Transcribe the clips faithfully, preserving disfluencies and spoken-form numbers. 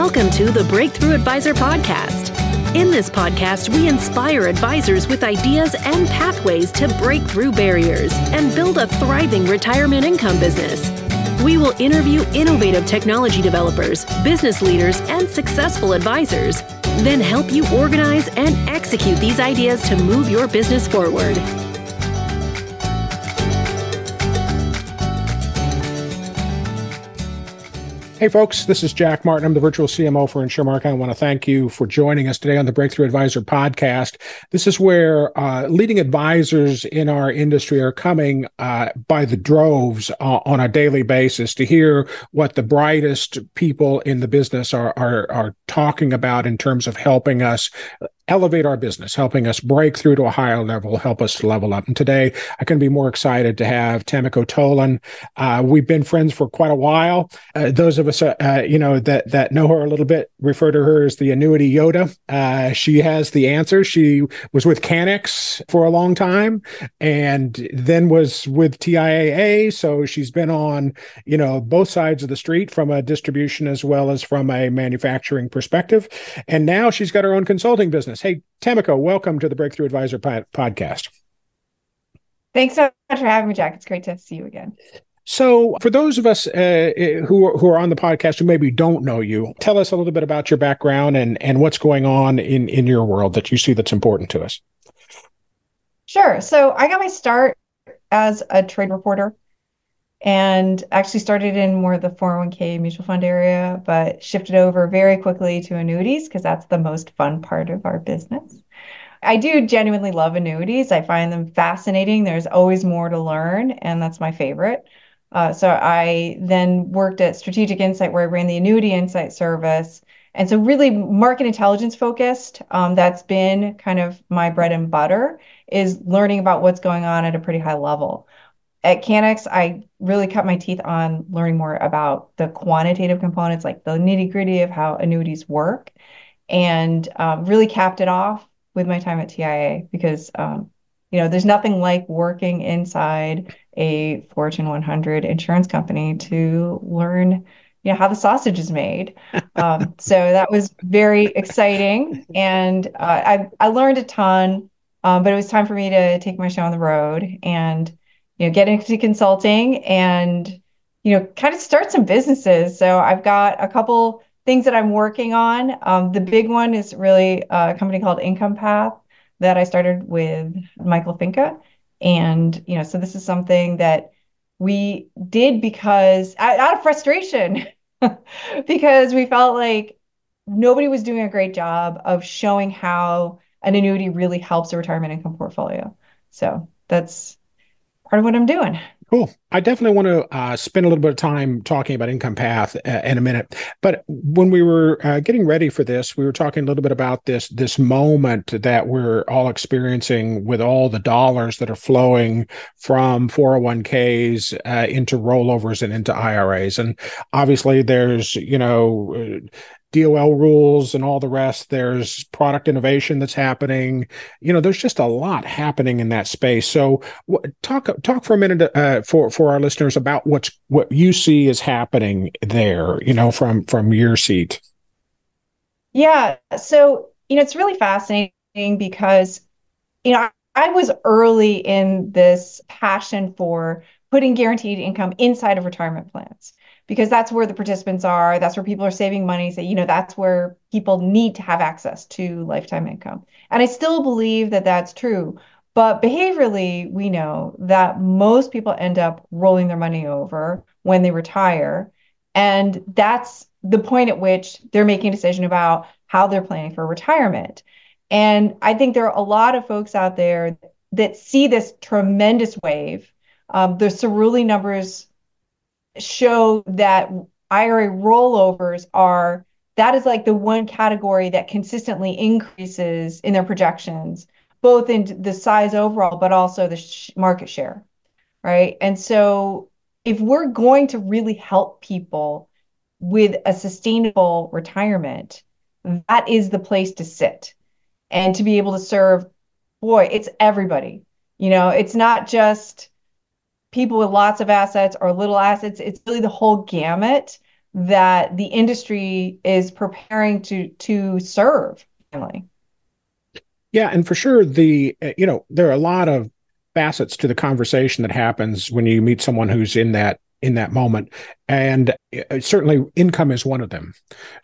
Welcome to the Breakthrough Advisor Podcast. In this podcast, we inspire advisors with ideas and pathways to break through barriers and build a thriving retirement income business. We will interview innovative technology developers, business leaders, and successful advisors, then help you organize and execute these ideas to move your business forward. Hey folks, this is Jack Martin. I'm the virtual C M O for InsureMark. I want to thank you for joining us today on the Breakthrough Advisor Podcast. This is where uh, leading advisors in our industry are coming uh, by the droves uh, on a daily basis to hear what the brightest people in the business are, are, are talking about in terms of helping us elevate our business, helping us break through to a higher level, help us to level up. And today, I couldn't be more excited to have Tamiko Tolan. Uh, we've been friends for quite a while. Uh, those of us, uh, uh, you know, that that know her a little bit refer to her as the annuity Yoda. Uh, she has the answers. She was with Canex for a long time, and then was with T I A A. So she's been on, you know, both sides of the street from a distribution as well as from a manufacturing perspective. And now she's got her own consulting business. Hey, Tamiko, welcome to the Breakthrough Advisor pod- podcast. Thanks so much for having me, Jack. It's great to see you again. So for those of us uh, who, are, who are on the podcast who maybe don't know you, tell us a little bit about your background and, and what's going on in, in your world that you see that's important to us. Sure. So I got my start as a trade reporter and actually started in more of the four oh one k mutual fund area, but shifted over very quickly to annuities because that's the most fun part of our business. I do genuinely love annuities. I find them fascinating. There's always more to learn, and that's my favorite. Uh, so I then worked at Strategic Insight, where I ran the Annuity Insight service. And so really market intelligence focused, um, that's been kind of my bread and butter, is learning about what's going on at a pretty high level. At Canex, I really cut my teeth on learning more about the quantitative components, like the nitty gritty of how annuities work, and um, really capped it off with my time at T I A because, um, you know, there's nothing like working inside a Fortune one hundred insurance company to learn, you know, how the sausage is made. Um, so that was very exciting. And uh, I, I learned a ton, um, but it was time for me to take my show on the road and you know, get into consulting and, you know, kind of start some businesses. So I've got a couple things that I'm working on. Um, the big one is really a company called Income Path that I started with Michael Finca. And, you know, so this is something that we did because out of frustration, because we felt like nobody was doing a great job of showing how an annuity really helps a retirement income portfolio. So that's part of what I'm doing. Cool. I definitely want to uh, spend a little bit of time talking about Income Path uh, in a minute. But when we were uh, getting ready for this, we were talking a little bit about this this moment that we're all experiencing with all the dollars that are flowing from four oh one k's uh, into rollovers and into I R As. And obviously there's, you know, uh, D O L rules and all the rest. There's product innovation that's happening. You know, there's just a lot happening in that space. So w- talk talk for a minute uh, for for our listeners about what's what you see is happening there. You know, from from your seat. Yeah. So you know, it's really fascinating because you know I, I was early in this passion for putting guaranteed income inside of retirement plans, because that's where the participants are. That's where people are saving money. So, you know, that's where people need to have access to lifetime income. And I still believe that that's true. But behaviorally, we know that most people end up rolling their money over when they retire. And that's the point at which they're making a decision about how they're planning for retirement. And I think there are a lot of folks out there that see this tremendous wave. Um, the Cerulli numbers show that I R A rollovers are, that is like the one category that consistently increases in their projections, both in the size overall, but also the sh- market share, right? And so if we're going to really help people with a sustainable retirement, that is the place to sit and to be able to serve, boy, it's everybody. You know, it's not just people with lots of assets or little assets. It's really the whole gamut. that the industry is preparing to to serve finally. Yeah, and for sure, the uh, you know there are a lot of facets to the conversation that happens when you meet someone who's in that in that moment, and uh, certainly income is one of them.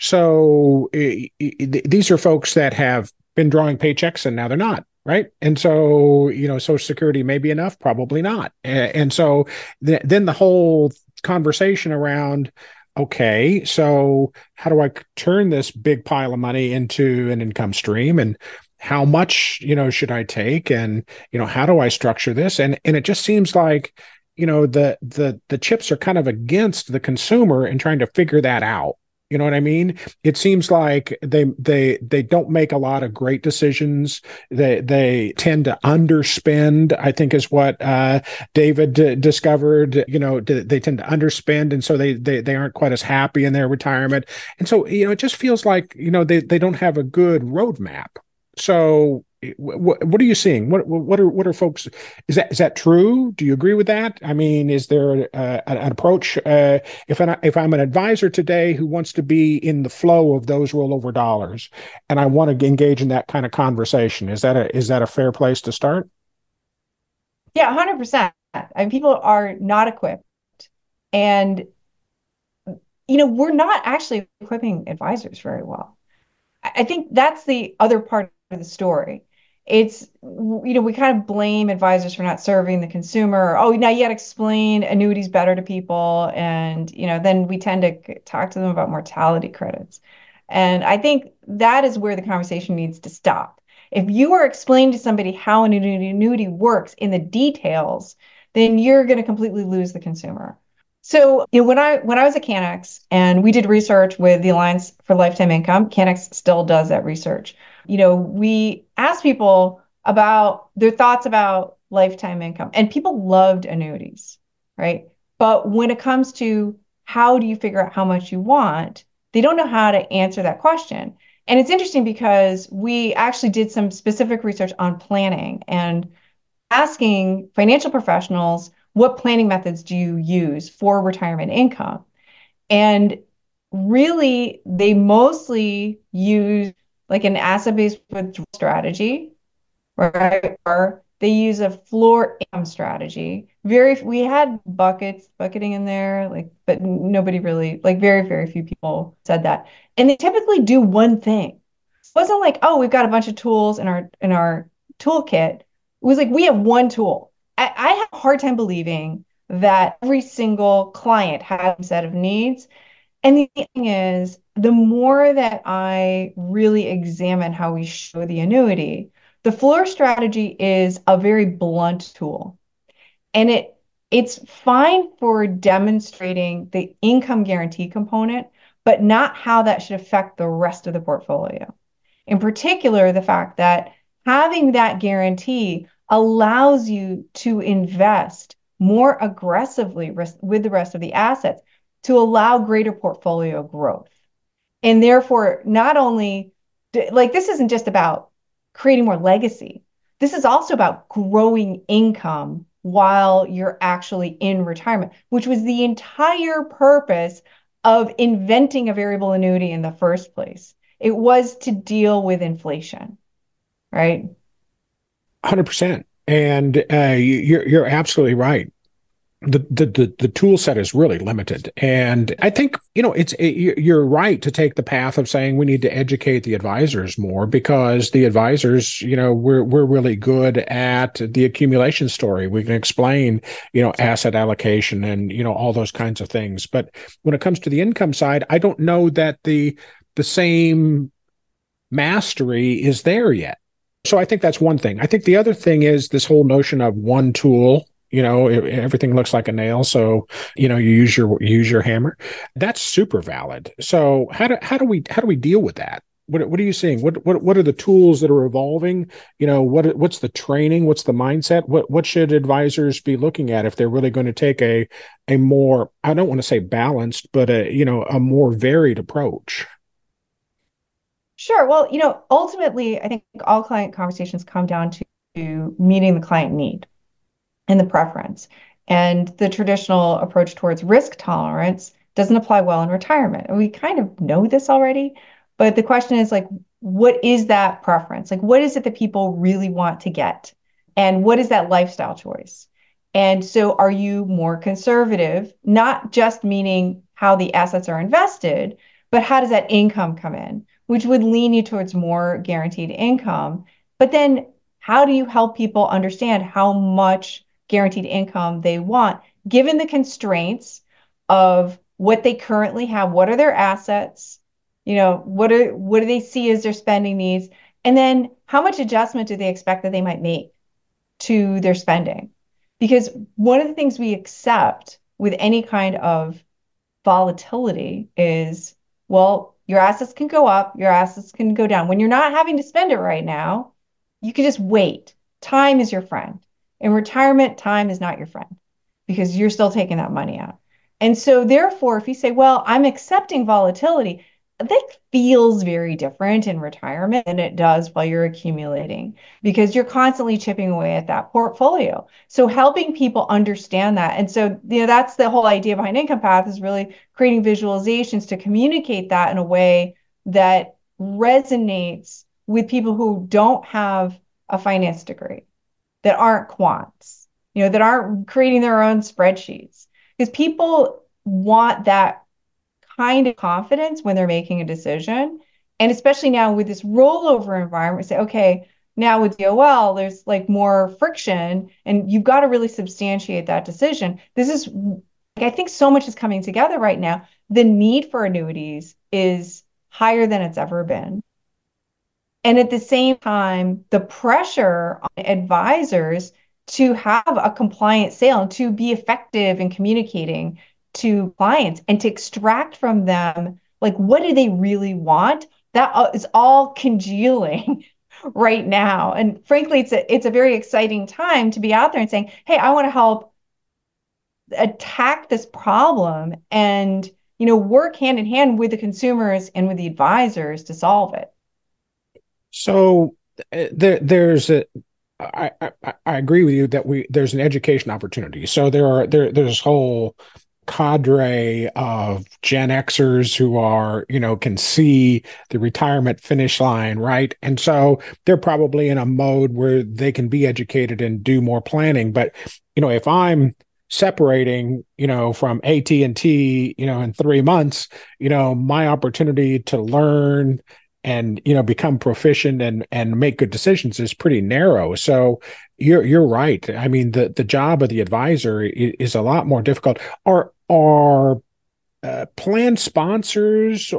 So uh, these are folks that have been drawing paychecks and now they're not. Right. And so, you know, Social Security may be enough, probably not. And, and so th- then the whole conversation around, okay, so how do I turn this big pile of money into an income stream? And how much, you know, should I take? And, you know, how do I structure this? And and it just seems like, you know, the the the chips are kind of against the consumer and trying to figure that out. You know what I mean? It seems like they they they don't make a lot of great decisions. They they tend to underspend, I think is what uh, David d- discovered. You know, d- they tend to underspend, and so they they they aren't quite as happy in their retirement. And so, you know, it just feels like, you know, they they don't have a good roadmap. So what what are you seeing? What what are what are folks? Is that is that true? Do you agree with that? I mean, is there uh, an approach? Uh, if I if I'm an advisor today who wants to be in the flow of those rollover dollars, and I want to engage in that kind of conversation, is that a is that a fair place to start? Yeah, one hundred percent. I mean, people are not equipped, and you know, we're not actually equipping advisors very well. I think that's the other part of the story. It's, you know, we kind of blame advisors for not serving the consumer. Oh, now you got to explain annuities better to people. And, you know, then we tend to talk to them about mortality credits. And I think that is where the conversation needs to stop. If you are explaining to somebody how an annuity works in the details, then you're going to completely lose the consumer. So, you know, when I when I was at Canex and we did research with the Alliance for Lifetime Income, Canex still does that research. You know, we asked people about their thoughts about lifetime income, and people loved annuities, right? But when it comes to how do you figure out how much you want, they don't know how to answer that question. And it's interesting because we actually did some specific research on planning and asking financial professionals, what planning methods do you use for retirement income? And really, they mostly use like an asset-based withdrawal strategy, right? Or they use a floor income strategy. Very, we had buckets, bucketing in there, like, but nobody really, like, very, very few people said that. And they typically do one thing. It wasn't like, oh, we've got a bunch of tools in our in our toolkit. It was like we have one tool. I, I have a hard time believing that every single client has a set of needs. And the thing is, the more that I really examine how we show the annuity, the floor strategy is a very blunt tool. And it it's fine for demonstrating the income guarantee component, but not how that should affect the rest of the portfolio. In particular, the fact that having that guarantee allows you to invest more aggressively with the rest of the assets to allow greater portfolio growth. And therefore, not only like this isn't just about creating more legacy, this is also about growing income while you're actually in retirement, which was the entire purpose of inventing a variable annuity in the first place. It was to deal with inflation, right? one hundred percent. And uh, you're you're absolutely right. The, the the the tool set is really limited, and I think, you know, it's it, you're right to take the path of saying we need to educate the advisors more, because the advisors, you know, we're we're really good at the accumulation story. We can explain, you know, asset allocation and, you know, all those kinds of things. But when it comes to the income side, I don't know that the the same mastery is there yet. So I think that's one thing. I think the other thing is this whole notion of one tool. You know, it, everything looks like a nail, so, you know, you use your use your hammer. That's super valid. So how do how do we how do we deal with that? What what are you seeing? What what what are the tools that are evolving? You know, what what's the training? What's the mindset? What what should advisors be looking at if they're really going to take a a more, I don't want to say balanced, but a, you know, a more varied approach? Sure. Well, you know, ultimately, I think all client conversations come down to, to meeting the client need and the preference. And the traditional approach towards risk tolerance doesn't apply well in retirement. And we kind of know this already, but the question is like, what is that preference? Like, what is it that people really want to get? And what is that lifestyle choice? And so are you more conservative, not just meaning how the assets are invested, but how does that income come in, which would lean you towards more guaranteed income. But then how do you help people understand how much guaranteed income they want, given the constraints of what they currently have? What are their assets? You know, what are what do they see as their spending needs? And then how much adjustment do they expect that they might make to their spending? Because one of the things we accept with any kind of volatility is, well, your assets can go up, your assets can go down. When you're not having to spend it right now, you can just wait. Time is your friend. In retirement, time is not your friend because you're still taking that money out. And so therefore, if you say, well, I'm accepting volatility, that feels very different in retirement than it does while you're accumulating because you're constantly chipping away at that portfolio. So helping people understand that. And so, you know, that's the whole idea behind Income Path, is really creating visualizations to communicate that in a way that resonates with people who don't have a finance degree, that aren't quants, you know, that aren't creating their own spreadsheets, because people want that kind of confidence when they're making a decision. And especially now with this rollover environment, say, okay, now with D O L, there's like more friction and you've got to really substantiate that decision. This is, I think so much is coming together right now. The need for annuities is higher than it's ever been. And at the same time, the pressure on advisors to have a compliant sale and to be effective in communicating to clients and to extract from them, like, what do they really want? That is all congealing right now. And frankly, it's a, it's a very exciting time to be out there and saying, hey, I want to help attack this problem and, you know, work hand in hand with the consumers and with the advisors to solve it. So uh, there, there's a, I, I, I agree with you that we, there's an education opportunity. So there are, there, there's this whole cadre of Gen Xers who are, you know, can see the retirement finish line, right? And so they're probably in a mode where they can be educated and do more planning. But, you know, if I'm separating, you know, from A T and T, you know, in three months, you know, my opportunity to learn and, you know, become proficient and and make good decisions is pretty narrow. So you're you're right. I mean, the the job of the advisor is, is a lot more difficult. Are are uh, plan sponsors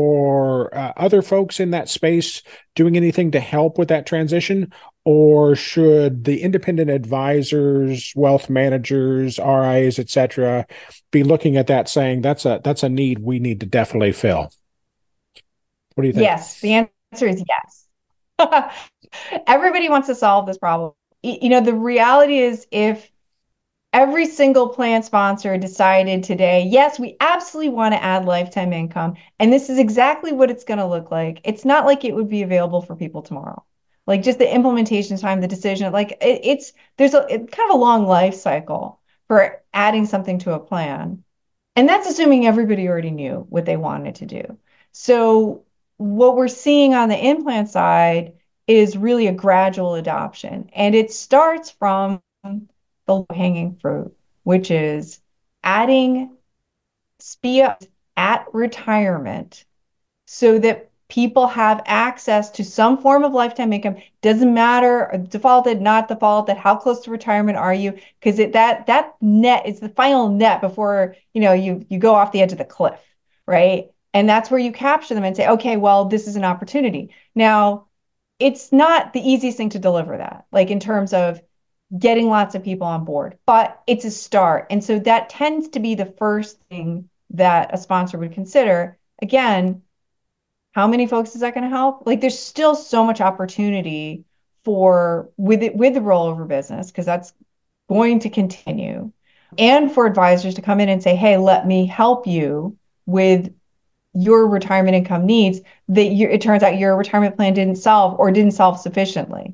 or uh, other folks in that space doing anything to help with that transition? Or should the independent advisors, wealth managers, R I As, et cetera, be looking at that saying that's a that's a need we need to definitely fill? What do you think? Yes, the answer is yes. Everybody wants to solve this problem. You know, the reality is if every single plan sponsor decided today, yes, we absolutely want to add lifetime income, and this is exactly what it's going to look like. It's not like it would be available for people tomorrow. Like just the implementation time, the decision, like it, it's, there's a it's kind of a long life cycle for adding something to a plan. And that's assuming everybody already knew what they wanted to do. So what we're seeing on the in-plan side is really a gradual adoption. And it starts from the low-hanging fruit, which is adding S P I A at retirement so that people have access to some form of lifetime income. Doesn't matter, defaulted, not defaulted, how close to retirement are you? Because it that that net is the final net before, you know, you you go off the edge of the cliff, right? And that's where you capture them and say, okay, well, this is an opportunity. Now, it's not the easiest thing to deliver that, like in terms of getting lots of people on board, but it's a start. And so that tends to be the first thing that a sponsor would consider. Again, how many folks is that going to help? Like there's still so much opportunity for with it with the rollover business, because that's going to continue. And for advisors to come in and say, hey, let me help you with your retirement income needs that you, it turns out your retirement plan didn't solve or didn't solve sufficiently.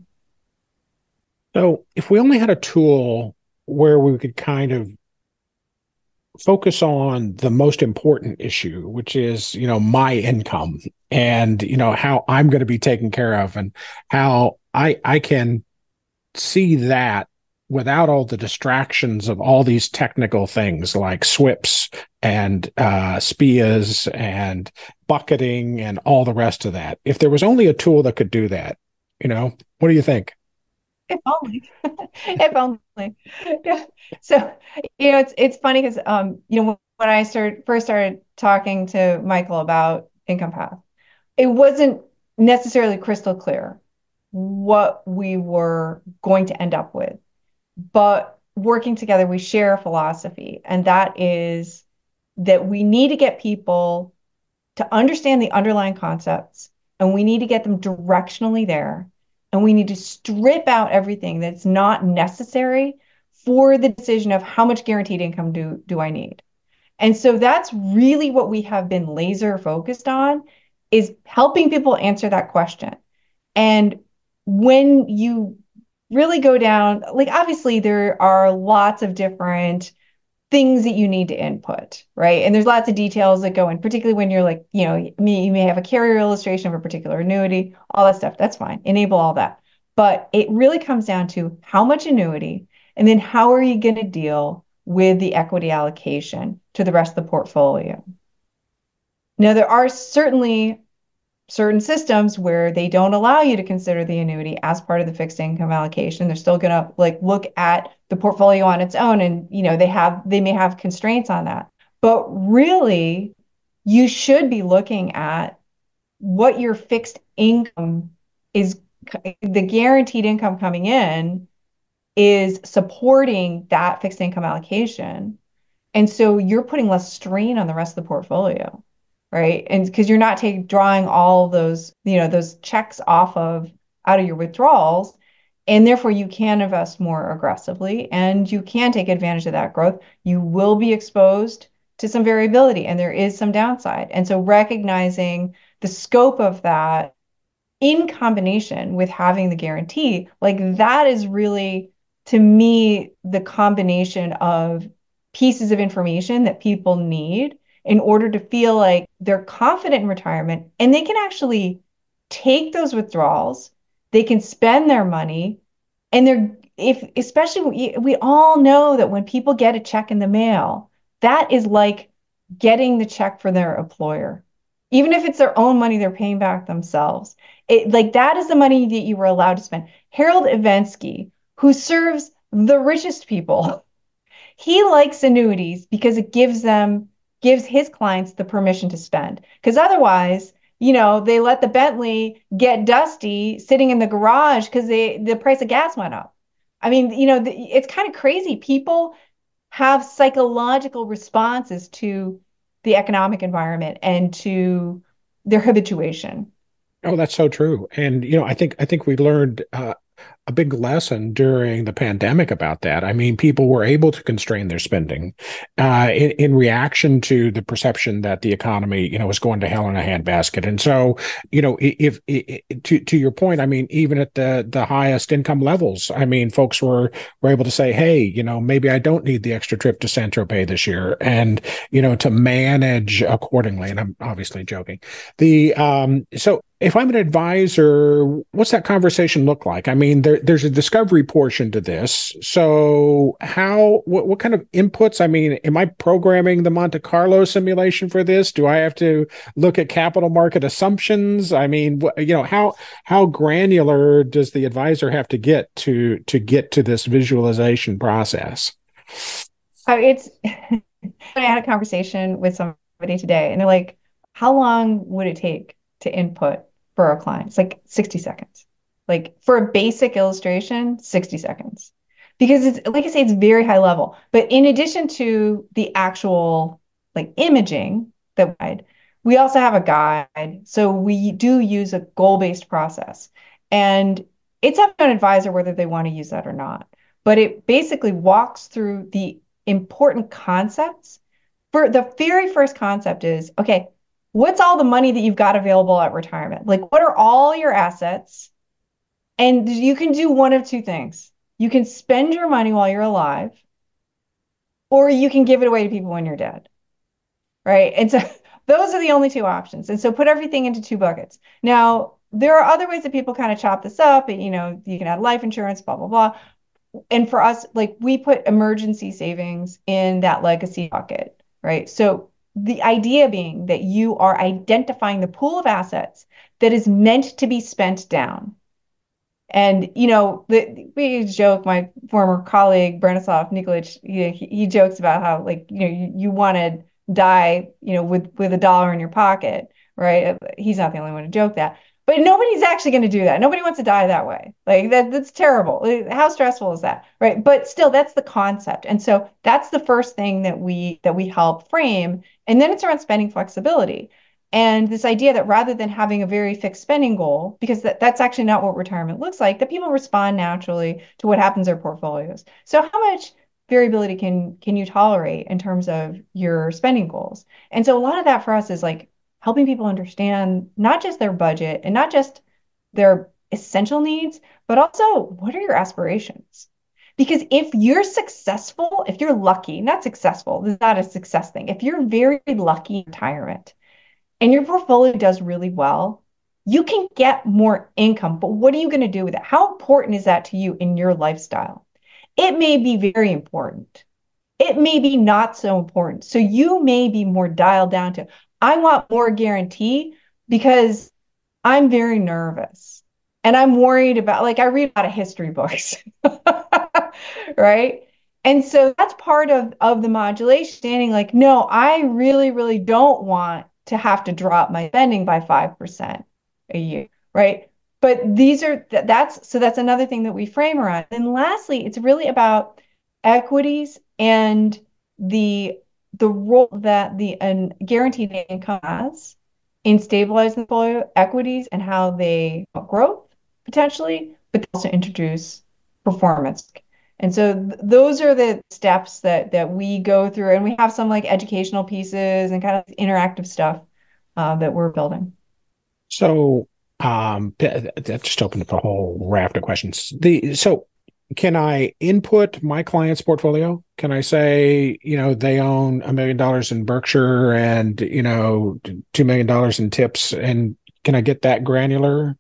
So if we only had a tool where we could kind of focus on the most important issue, which is, you know, my income and, you know, how I'm going to be taken care of and how I I can see that without all the distractions of all these technical things like SWIPs and uh, S P I As and bucketing and all the rest of that. If there was only a tool that could do that, you know, what do you think? If only, if only. Yeah. So, you know, it's it's funny because um, you know, when I started first started talking to Michael about Income Path, it wasn't necessarily crystal clear what we were going to end up with. But working together, we share a philosophy, and that is that we need to get people to understand the underlying concepts, and we need to get them directionally there. And we need to strip out everything that's not necessary for the decision of how much guaranteed income do, do I need. And so that's really what we have been laser focused on, is helping people answer that question. And when you really go down, like obviously there are lots of different things that you need to input, right? And there's lots of details that go in, particularly when you're like, you know, you may have a carrier illustration of a particular annuity, all that stuff. That's fine. Enable all that. But it really comes down to how much annuity, and then how are you going to deal with the equity allocation to the rest of the portfolio? Now, there are certainly certain systems where they don't allow you to consider the annuity as part of the fixed income allocation. They're still going to like look at the portfolio on its own, and you know they have they may have constraints on that. But really, you should be looking at what your fixed income is, the guaranteed income coming in is supporting that fixed income allocation. And so you're putting less strain on the rest of the portfolio, right? And because you're not taking drawing all those, you know, those checks off of out of your withdrawals, and therefore you can invest more aggressively and you can take advantage of that growth. You will be exposed to some variability and there is some downside. And so recognizing the scope of that in combination with having the guarantee, like that is really, to me, the combination of pieces of information that people need in order to feel like they're confident in retirement and they can actually take those withdrawals, they can spend their money, and they're, if, especially we, we all know that when people get a check in the mail, that is like getting the check for their employer. Even if it's their own money they're paying back themselves. It, like that is the money that you were allowed to spend. Harold Evensky, who serves the richest people, he likes annuities because it gives them, gives his clients the permission to spend. Because otherwise, you know, they let the Bentley get dusty sitting in the garage because they the price of gas went up. I mean, you know, the, it's kind of crazy. People have psychological responses to the economic environment and to their habituation. Oh, that's so true. And, you know, I think I think we learned uh, a big lesson during the pandemic about that. I mean, people were able to constrain their spending uh, in, in reaction to the perception that the economy, you know, was going to hell in a handbasket. And so, you know, if, if to to your point, I mean, even at the the highest income levels, I mean, folks were were able to say, hey, you know, maybe I don't need the extra trip to Saint-Tropez this year, and you know, to manage accordingly. And I'm obviously joking. The um, so. If I'm an advisor, what's that conversation look like? I mean, there, there's a discovery portion to this. So how, what, what kind of inputs? I mean, am I programming the Monte Carlo simulation for this? Do I have to look at capital market assumptions? I mean, you know, how, how granular does the advisor have to get to, to get to this visualization process? Uh, it's, I had a conversation with somebody today and they're like, how long would it take to input for our clients? Like sixty seconds. Like for a basic illustration, sixty seconds. Because it's, like I say, it's very high level. But in addition to the actual like imaging that we also have a guide. So we do use a goal-based process. And it's up to an advisor whether they want to use that or not. But it basically walks through the important concepts. For the very first concept is, okay, what's all the money that you've got available at retirement? Like, what are all your assets? And you can do one of two things. You can spend your money while you're alive, or you can give it away to people when you're dead, right? And so those are the only two options. And so put everything into two buckets. Now, there are other ways that people kind of chop this up. You know, you can add life insurance, blah, blah, blah. And for us, like we put emergency savings in that legacy bucket, right? So the idea being that you are identifying the pool of assets that is meant to be spent down. And, you know, the, we joke, my former colleague, Branislav Nikolic, he, he jokes about how, like, you know, you, you want to die, you know, with, with a dollar in your pocket, right? He's not the only one to joke that. But nobody's actually going to do that. Nobody wants to die that way. Like that, that's terrible. How stressful is that? Right. But still, that's the concept. And so that's the first thing that we that we help frame. And then it's around spending flexibility. And this idea that rather than having a very fixed spending goal, because that, that's actually not what retirement looks like, that people respond naturally to what happens in their portfolios. So how much variability can can you tolerate in terms of your spending goals? And so a lot of that for us is like helping people understand not just their budget and not just their essential needs, but also what are your aspirations? Because if you're successful, if you're lucky, not successful, this is not a success thing. If you're very lucky in retirement and your portfolio does really well, you can get more income. But what are you going to do with it? How important is that to you in your lifestyle? It may be very important. It may be not so important. So you may be more dialed down to, I want more guarantee because I'm very nervous and I'm worried about, like, I read a lot of history books, right? And so that's part of, of the modulation, standing like, no, I really, really don't want to have to drop my spending by five percent a year, right? But these are, that's, so that's another thing that we frame around. And lastly, it's really about equities and the the role that the uh, guaranteed income has in stabilizing the portfolio, equities, and how they growth potentially, but also introduce performance. And so th- those are the steps that that we go through, and we have some like educational pieces and kind of interactive stuff uh, that we're building. So um, that just opened up a whole raft of questions. The so. Can I input my client's portfolio? Can I say, you know, they own a million dollars in Berkshire and, you know, two million dollars in tips, and can I get that granular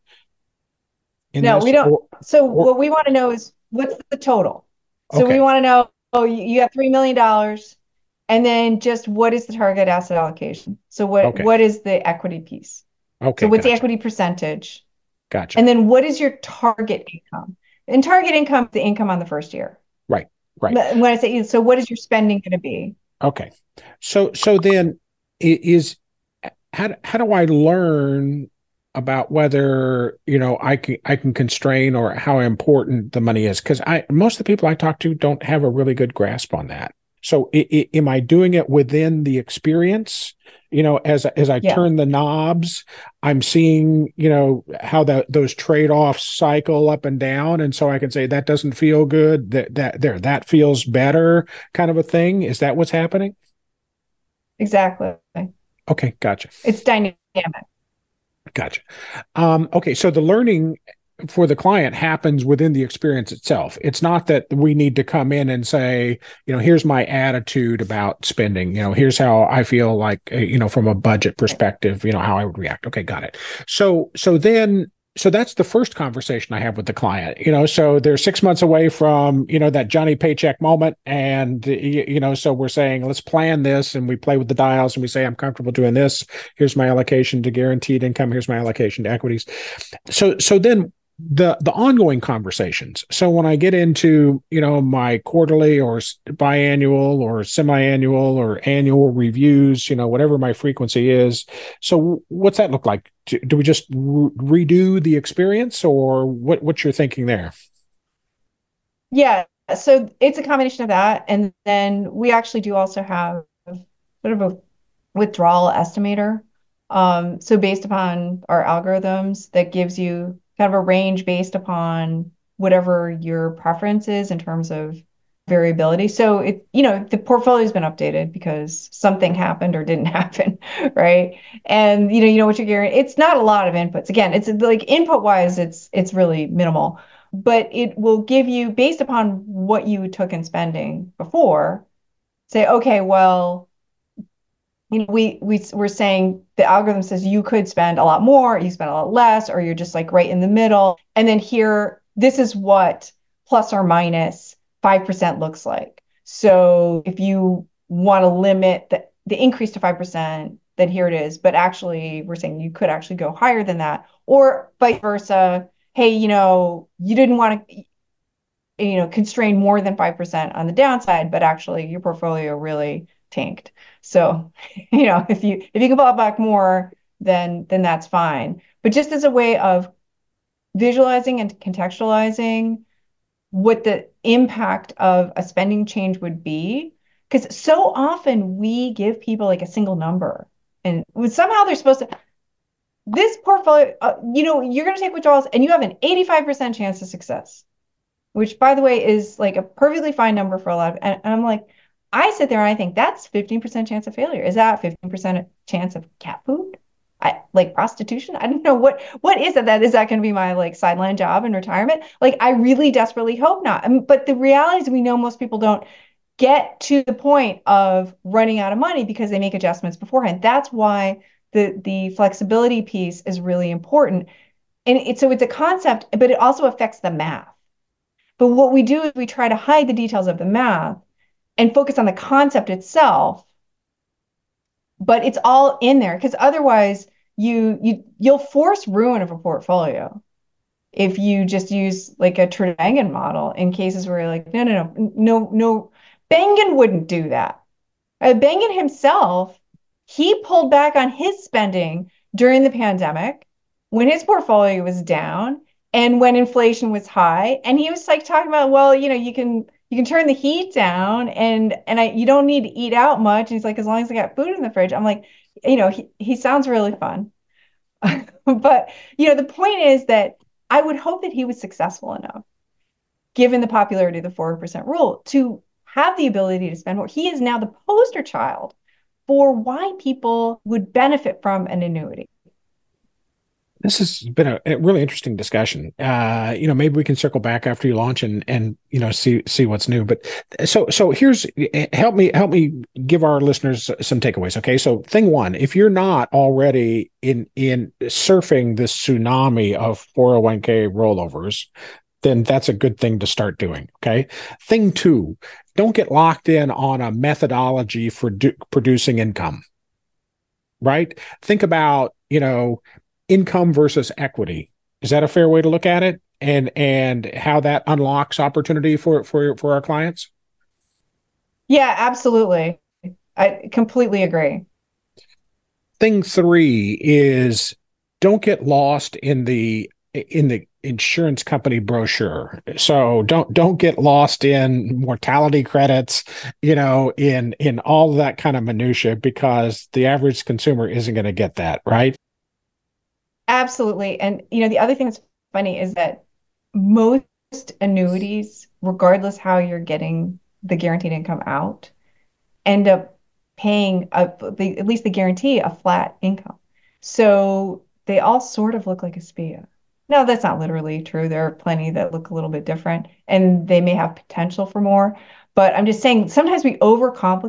in no, this? we don't. Or, so or, what we want to know is what's the total? So okay. we want to know, oh, you have three million dollars, and then just what is the target asset allocation? So what, Okay. what is the equity piece? Okay. So what's Gotcha. the equity percentage? Gotcha. And then what is your target income? And target income is the income on the first year. Right. Right. When I say, so what is your spending going to be? Okay. So, so then is, how, how do I learn about whether, you know, I can, I can constrain or how important the money is? Because I, most of the people I talk to don't have a really good grasp on that. So I, I, am I doing it within the experience? You know, as, as I Yeah. turn the knobs, I'm seeing, you know, how that those trade-offs cycle up and down. And so I can say that doesn't feel good, that, that there, that feels better, kind of a thing. Is that what's happening? Exactly. Okay. Gotcha. It's dynamic. Gotcha. Um, okay. So the learning for the client happens within the experience itself. It's not that we need to come in and say, you know, here's my attitude about spending, you know, here's how I feel like, you know, from a budget perspective, you know, how I would react. Okay, got it. So, so then, so that's the first conversation I have with the client, you know, so they're six months away from, you know, that Johnny paycheck moment. And, you know, so we're saying, let's plan this, and we play with the dials and we say, I'm comfortable doing this. Here's my allocation to guaranteed income. Here's my allocation to equities. So, so then the the ongoing conversations. So when I get into, you know, my quarterly or biannual or semi-annual or annual reviews, you know, whatever my frequency is. So what's that look like? Do, do we just re- redo the experience, or what, what's your thinking there? Yeah. So it's a combination of that. And then we actually do also have sort of a withdrawal estimator. Um, so based upon our algorithms, that gives you kind of a range based upon whatever your preference is in terms of variability. So it, you know, the portfolio's been updated because something happened or didn't happen, right? And you know, you know what you're getting. It's not a lot of inputs. Again, it's like input wise, it's it's really minimal, but it will give you based upon what you took in spending before, say, okay, well, you know, we we we're saying the algorithm says you could spend a lot more, you spend a lot less, or you're just like right in the middle. And then here, this is what plus or minus five percent looks like. So if you want to limit the, the increase to five percent, then here it is. But actually, we're saying you could actually go higher than that, or vice versa. Hey, you know, you didn't want to, you know, constrain more than five percent on the downside, but actually your portfolio really tanked. So, you know, if you if you can pull back more, then then that's fine. But just as a way of visualizing and contextualizing what the impact of a spending change would be, because so often we give people like a single number, and somehow they're supposed to. This portfolio, uh, you know, you're going to take withdrawals, and you have an eighty-five percent chance of success, which by the way is like a perfectly fine number for a lot of, and, and I'm like, I sit there and I think that's fifteen percent chance of failure. Is that fifteen percent chance of cat food? I like prostitution. I don't know what, what is it that is that going to be my like sideline job in retirement? Like, I really desperately hope not. I mean, but the reality is we know most people don't get to the point of running out of money because they make adjustments beforehand. That's why the, the flexibility piece is really important. And it's, so it's a concept, but it also affects the math. But what we do is we try to hide the details of the math and focus on the concept itself. But it's all in there because otherwise you you you'll force ruin of a portfolio if you just use like a Bengen model in cases where you're like, no, no, no, no, no. Bengen wouldn't do that. Uh, Bengen himself, he pulled back on his spending during the pandemic when his portfolio was down and when inflation was high. And he was like talking about, well, you know, you can you can turn the heat down and and I you don't need to eat out much. And he's like, as long as I got food in the fridge. I'm like, you know, he, he sounds really fun. But, you know, the point is that I would hope that he was successful enough, given the popularity of the four percent rule, to have the ability to spend more. He is now the poster child for why people would benefit from an annuity. This has been a, a really interesting discussion. Uh, you know, maybe we can circle back after you launch and and you know see see what's new. But so so here's help me help me give our listeners some takeaways. Okay, so thing one, if you're not already in in surfing this tsunami of four oh one k rollovers, then that's a good thing to start doing. Okay. Thing two, don't get locked in on a methodology for do, producing income. Right. Think about you know. income versus equity. Is that a fair way to look at it? And and how that unlocks opportunity for for for our clients? Yeah, absolutely. I completely agree. Thing three is don't get lost in the in the insurance company brochure. So don't don't get lost in mortality credits, you know, in in all of that kind of minutia, because the average consumer isn't going to get that, right? Absolutely. And, you know, the other thing that's funny is that most annuities, regardless how you're getting the guaranteed income out, end up paying a, the, at least the guarantee a flat income. So they all sort of look like a S P I A. No, that's not literally true. There are plenty that look a little bit different and they may have potential for more. But I'm just saying sometimes we overcomplicate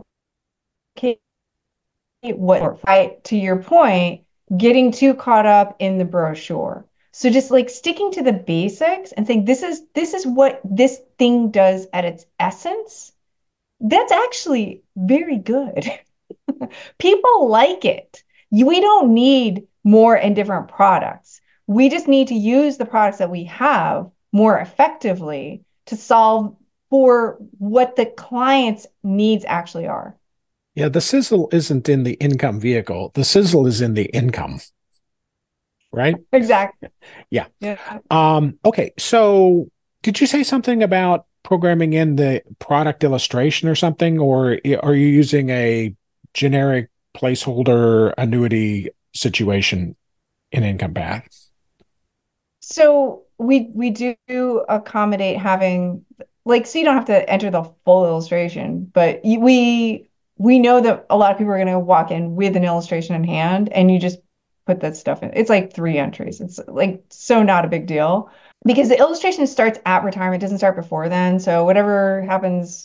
what, right, to your point, getting too caught up in the brochure. So just like sticking to the basics and saying this is this is what this thing does at its essence. That's actually very good. People like it. We don't need more and different products. We just need to use the products that we have more effectively to solve for what the client's needs actually are. Yeah, the sizzle isn't in the income vehicle. The sizzle is in the income, right? Exactly. Yeah. Yeah. Um, okay, so did you say something about programming in the product illustration or something, or are you using a generic placeholder annuity situation in Income Path? So we we do accommodate having like so you don't have to enter the full illustration, but we we know that a lot of people are going to walk in with an illustration in hand and you just put that stuff in. It's like three entries. It's like so not a big deal because the illustration starts at retirement, doesn't start before then. So whatever happens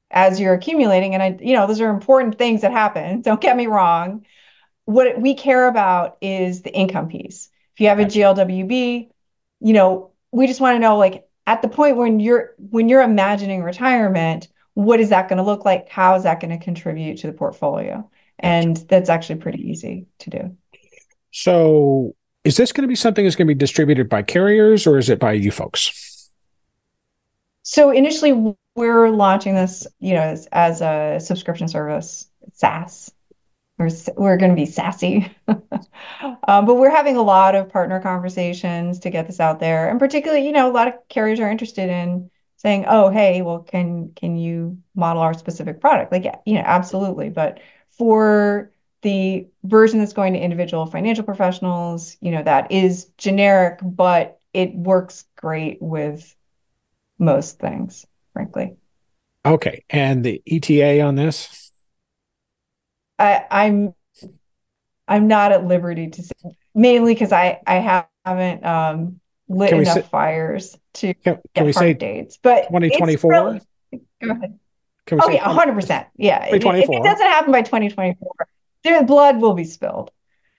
as you're accumulating, and I, you know, those are important things that happen. Don't get me wrong. What we care about is the income piece. If you have a G L W B, you know, we just want to know, like, at the point when you're when you're imagining retirement, what is that going to look like? How is that going to contribute to the portfolio? And that's actually pretty easy to do. So is this going to be something that's going to be distributed by carriers, or is it by you folks? So initially, we're launching this, you know, as, as a subscription service, SaaS. We're, we're going to be sassy. um, but we're having a lot of partner conversations to get this out there. And particularly, you know, a lot of carriers are interested in saying, oh, hey, well, can can you model our specific product? Like, you know, absolutely. But for the version that's going to individual financial professionals, you know, that is generic, but it works great with most things, frankly. Okay. And the E T A on this? I, I'm I'm not at liberty to say, mainly because I, I haven't um, lit enough say, fires to can, can get we hard say dates. But twenty twenty-four? Really, go ahead. Can we oh, say yeah, one hundred percent. Yeah. If, if it doesn't happen by twenty twenty-four, their blood will be spilled.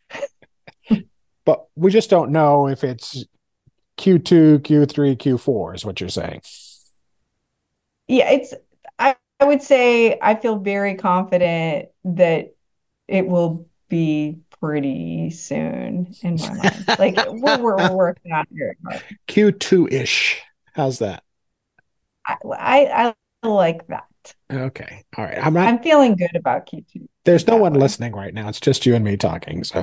But we just don't know if it's Q two, Q three, Q four is what you're saying. Yeah, it's I, I would say I feel very confident that it will be pretty soon in my mind. Like we're, we're, we're working on it. Q two-ish. How's that? I, I, I like that. Okay. All right. I'm not. I'm feeling good about Q two. There's no one way. listening right now. It's just you and me talking. So.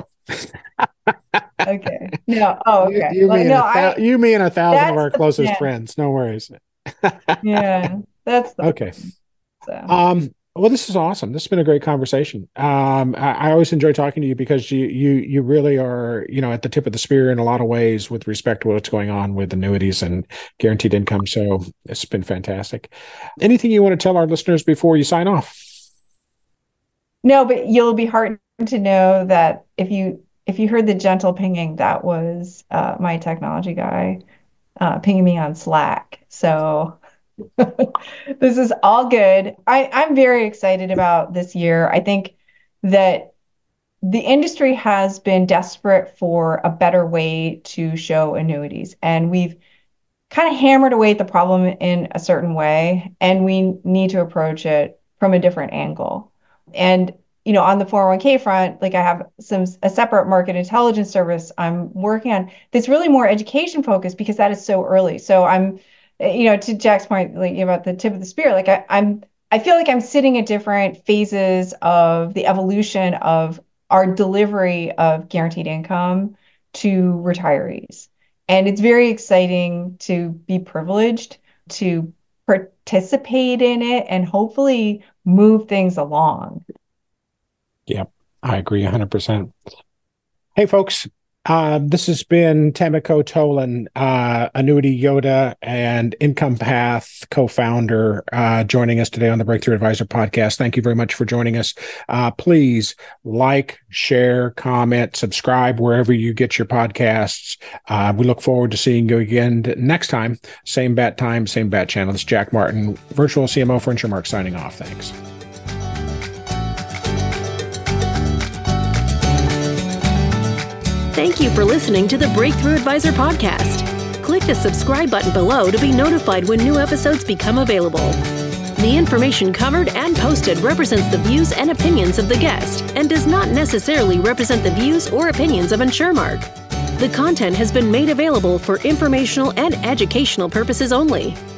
Okay. No. Oh, okay. You, you, well, me, no, and I, you me and a thousand of our closest plan. friends. No worries. Yeah. That's the okay. So. Um. Well, this is awesome. This has been a great conversation. Um, I, I always enjoy talking to you because you you you really are, you know, at the tip of the spear in a lot of ways with respect to what's going on with annuities and guaranteed income. So it's been fantastic. Anything you want to tell our listeners before you sign off? No, but you'll be heartened to know that if you if you heard the gentle pinging, that was uh, my technology guy uh, pinging me on Slack. So. This is all good. I, I'm very excited about this year. I think that the industry has been desperate for a better way to show annuities. And we've kind of hammered away at the problem in a certain way. And we need to approach it from a different angle. And, you know, on the four oh one k front, like I have some a separate market intelligence service I'm working on that's really more education focused because that is so early. So I'm you know, to Jack's point, like about the tip of the spear, like I, I'm, I feel like I'm sitting at different phases of the evolution of our delivery of guaranteed income to retirees. And it's very exciting to be privileged to participate in it and hopefully move things along. Yep, I agree one hundred percent. Hey, folks. Uh, this has been Tamiko Tolan, uh, Annuity Yoda and Income Path co-founder, uh, joining us today on the Breakthrough Advisor podcast. Thank you very much for joining us. Uh, please like, share, comment, subscribe wherever you get your podcasts. Uh, we look forward to seeing you again next time. Same bat time, same bat channel. This is Jack Martin, virtual C M O for InsureMark, signing off. Thanks. Thank you for listening to the Breakthrough Advisor podcast. Click the subscribe button below to be notified when new episodes become available. The information covered and posted represents the views and opinions of the guest and does not necessarily represent the views or opinions of InsureMark. The content has been made available for informational and educational purposes only.